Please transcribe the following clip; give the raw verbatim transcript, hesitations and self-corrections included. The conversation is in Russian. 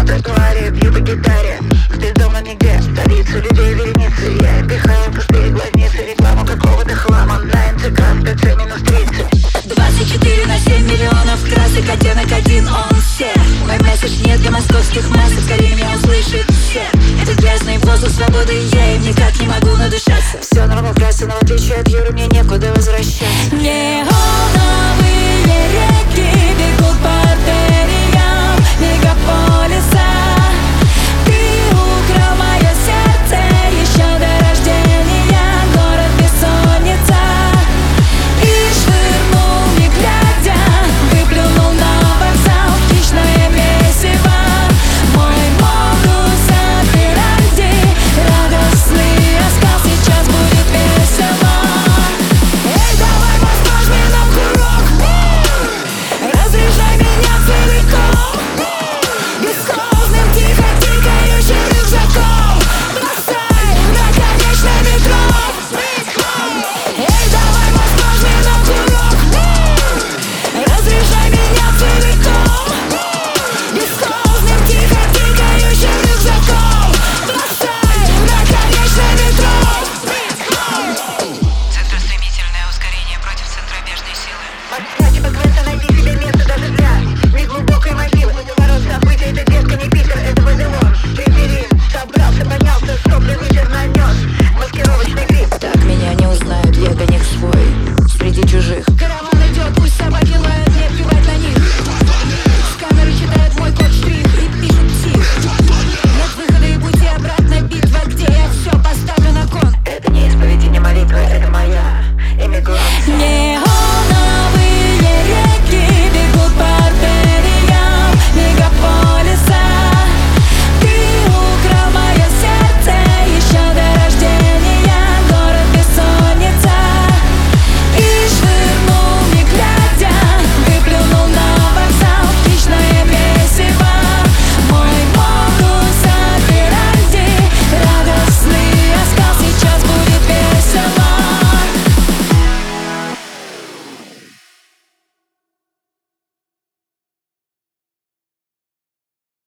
на тротуаре, бью по гитаре. Ты дома нигде, столица людей вереницы. Я пихаю пустые глазницы, рекламу какого-то хлама на эн тэ ка в ТЦ минус тридцать. Двадцать четыре на семь миллионов красок, оттенок один, он все. Мой месседж нет для московских масок, скорее меня услышит все. Этот грязный воздух свободы